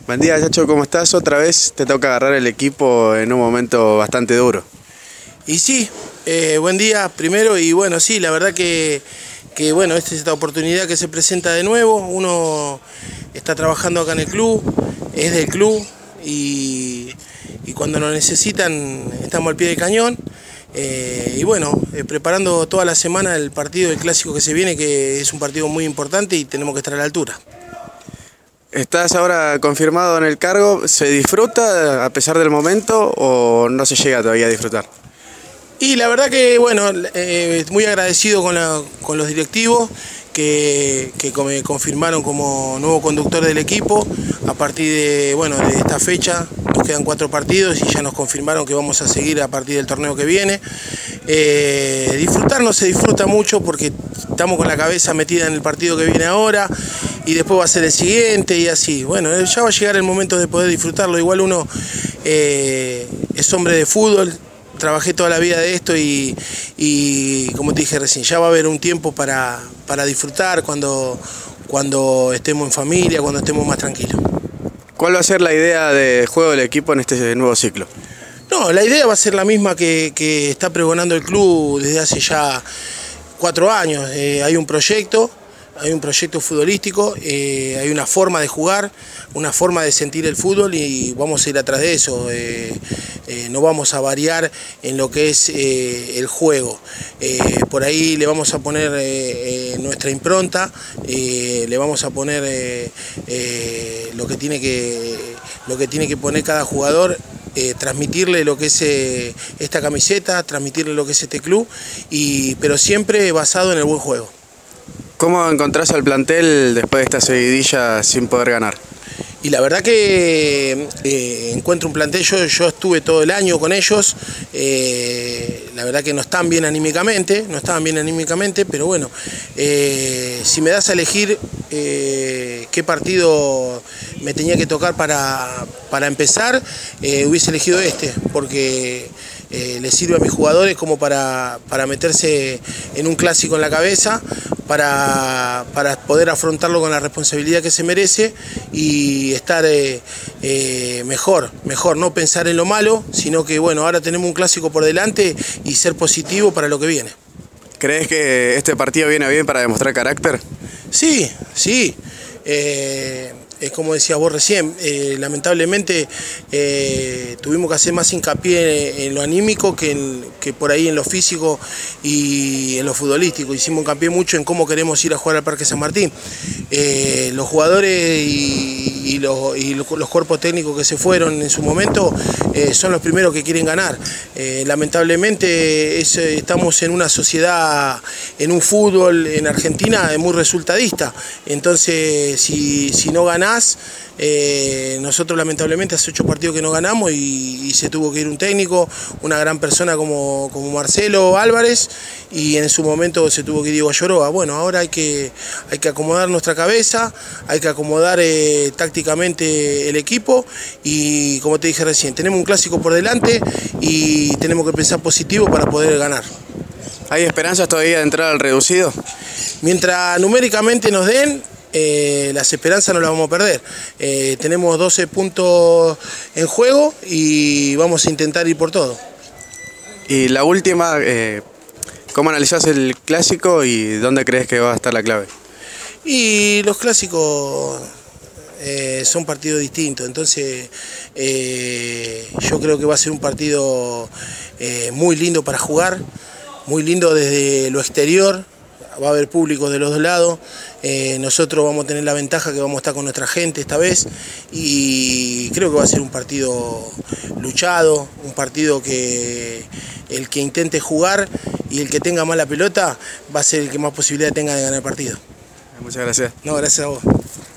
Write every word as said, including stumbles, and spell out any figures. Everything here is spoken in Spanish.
Buen día, Chacho, ¿cómo estás? Otra vez te toca agarrar el equipo en un momento bastante duro. Y sí, eh, buen día primero y bueno, sí, la verdad que, que bueno, esta es esta oportunidad que se presenta de nuevo. Uno está trabajando acá en el club, es del club y, y cuando nos necesitan estamos al pie del cañón. Eh, y bueno, eh, preparando toda la semana el partido, el clásico que se viene, que es un partido muy importante y tenemos que estar a la altura. ¿Estás ahora confirmado en el cargo? ¿Se disfruta a pesar del momento o no se llega todavía a disfrutar? Y la verdad que, bueno, eh, muy agradecido con, la, con los directivos que, que me confirmaron como nuevo conductor del equipo. A partir de, bueno, de esta fecha nos quedan cuatro partidos y ya nos confirmaron que vamos a seguir a partir del torneo que viene. Eh, disfrutar no se disfruta mucho porque estamos con la cabeza metida en el partido que viene ahora y después va a ser el siguiente y así. Bueno, ya va a llegar el momento de poder disfrutarlo. Igual uno eh, es hombre de fútbol. Trabajé toda la vida de esto y, y como te dije recién, ya va a haber un tiempo para, para disfrutar cuando, cuando estemos en familia, cuando estemos más tranquilos. ¿Cuál va a ser la idea de juego del equipo en este nuevo ciclo? No, la idea va a ser la misma que, que está pregonando el club desde hace ya cuatro años. Eh, hay un proyecto. Hay un proyecto futbolístico, eh, hay una forma de jugar, una forma de sentir el fútbol y vamos a ir atrás de eso. Eh, eh, no vamos a variar en lo que es eh, el juego. Eh, por ahí le vamos a poner eh, eh, nuestra impronta, eh, le vamos a poner eh, eh, lo que tiene que, lo que tiene que poner cada jugador. Eh, transmitirle lo que es eh, esta camiseta, transmitirle lo que es este club, y, pero siempre basado en el buen juego. ¿Cómo encontrás al plantel después de esta seguidilla sin poder ganar? Y la verdad que eh, encuentro un plantel, yo, yo estuve todo el año con ellos, eh, la verdad que no están bien anímicamente, no estaban bien anímicamente, pero bueno, eh, si me das a elegir eh, qué partido me tenía que tocar para, para empezar, eh, hubiese elegido este, porque eh, le sirve a mis jugadores como para, para meterse en un clásico en la cabeza, Para, para poder afrontarlo con la responsabilidad que se merece y estar eh, eh, mejor, mejor, no pensar en lo malo, sino que bueno, ahora tenemos un clásico por delante y ser positivo para lo que viene. ¿Crees que este partido viene bien para demostrar carácter? Sí, sí. Eh, es como decías vos recién, eh, lamentablemente eh, tuvimos que hacer más hincapié en lo anímico que, en, que por ahí en lo físico y en lo futbolístico. Hicimos hincapié mucho en cómo queremos ir a jugar al Parque San Martín. Eh, los jugadores y, y, los, y los cuerpos técnicos que se fueron en su momento eh, son los primeros que quieren ganar. Eh, lamentablemente es, estamos en una sociedad, en un fútbol en Argentina muy resultadista. Entonces, si, si no ganás, Eh, nosotros lamentablemente hace ocho partidos que no ganamos y, y se tuvo que ir un técnico, una gran persona como, como Marcelo Álvarez, y en su momento se tuvo que ir Diego Lloroa. Bueno, ahora hay que, hay que acomodar nuestra cabeza, hay que acomodar eh, tácticamente el equipo y como te dije recién, tenemos un clásico por delante y tenemos que pensar positivo para poder ganar. ¿Hay esperanzas todavía de entrar al reducido? Mientras numéricamente nos den, Eh, las esperanzas no las vamos a perder. Eh, tenemos doce puntos en juego y vamos a intentar ir por todo. Y la última, eh, ¿cómo analizás el clásico y dónde crees que va a estar la clave? Y los clásicos eh, son partidos distintos, entonces eh, yo creo que va a ser un partido eh, muy lindo para jugar, muy lindo desde lo exterior. Va a haber público de los dos lados, eh, nosotros vamos a tener la ventaja que vamos a estar con nuestra gente esta vez y creo que va a ser un partido luchado, un partido que el que intente jugar y el que tenga más la pelota va a ser el que más posibilidad tenga de ganar el partido. Muchas gracias. No, gracias a vos.